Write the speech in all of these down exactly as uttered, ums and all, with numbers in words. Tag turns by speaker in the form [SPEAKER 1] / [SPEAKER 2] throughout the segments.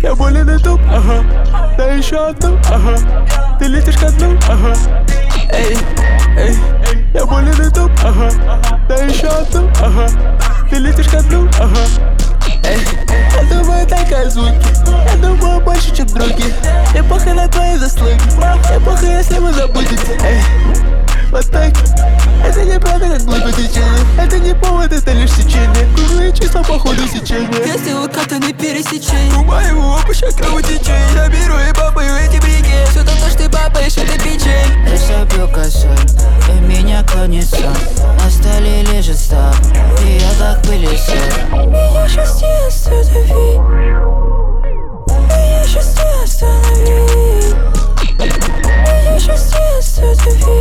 [SPEAKER 1] Я болен и туп, ага. Да еще одну, ага. Ты летишь ко дну, ага. Эй, эй, я болен и туп, ага. Да еще одну, ага. Ты летишь ко дну, ага. Эй, я думаю только о звуке. Я думаю больше, чем другие. Мне похуй на твои заслуги. Мне похуй, если вы забудете. Эй, вот так. Это неправда, как глупое течение. Это не повод, это лишь течение. Круглые числа по ходу сечения.
[SPEAKER 2] Если укатаны пересечения,
[SPEAKER 1] губа его опуща кровотечение. Я беру и бабаю эти брики.
[SPEAKER 2] все то, что ты бабаешь, это печень.
[SPEAKER 3] Рисую косой, и меня клонит сон. На столе лежит стол, и я как пылесос.
[SPEAKER 2] Меня сейчас не останови. Меня сейчас не останови. Меня сейчас не останови.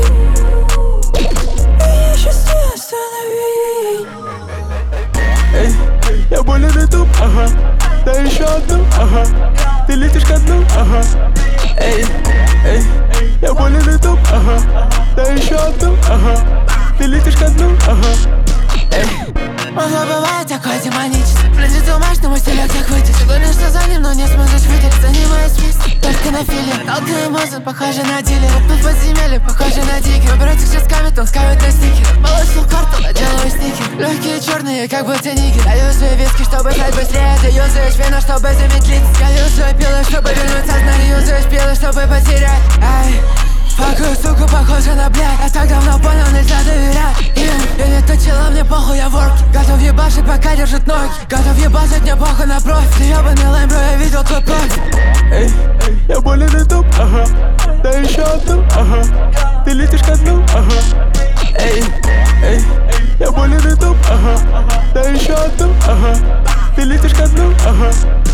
[SPEAKER 2] Меня сейчас не останови.
[SPEAKER 1] Эй, я болен и туп, ага. Да еще одну, ага. Ты летишь ко дну, ага. Эй, эй, я болен и туп, ага. Да еще одну, ага. Ты летишь ко дну, ага. Эй.
[SPEAKER 2] Могло бывает такое демоническое. Блин, ты думаешь, что мой стилек так выйдет. Сегодня что за ним, но не сможешь выйти. Занимаюсь список, только на филе. Толкаю мозг, похоже на дилера. Тут подземелье, похоже на дикер. Выбирать их сейчас камет, он ставит на стикер. Полосил карту, наделаю стикер. Легкие черные, как будто нигер. Я юзаю виски, чтобы стать быстрее. Ты юзаешь вино, чтобы замедлиться. Я юзаю пилы, чтобы вернуть сознание. Юзаешь пилы, чтобы потерять. Ай. Факую, сука, похожа на блядь. Я так давно понял, нельзя доверять им. Я не то тело, мне похуй, я ворк. Готов ебашить, пока держит ноги. Готов ебашить, мне похуй на бровь. Ты ебаный лайм, бро, я видел твой профиль.
[SPEAKER 1] Эй, я болен и туп, ага. Да еще одну, ага. Ты летишь ко дну, ага. Эй, эй, я болен и туп, ага. Да еще одну, ага. Ты летишь ко дну, ага.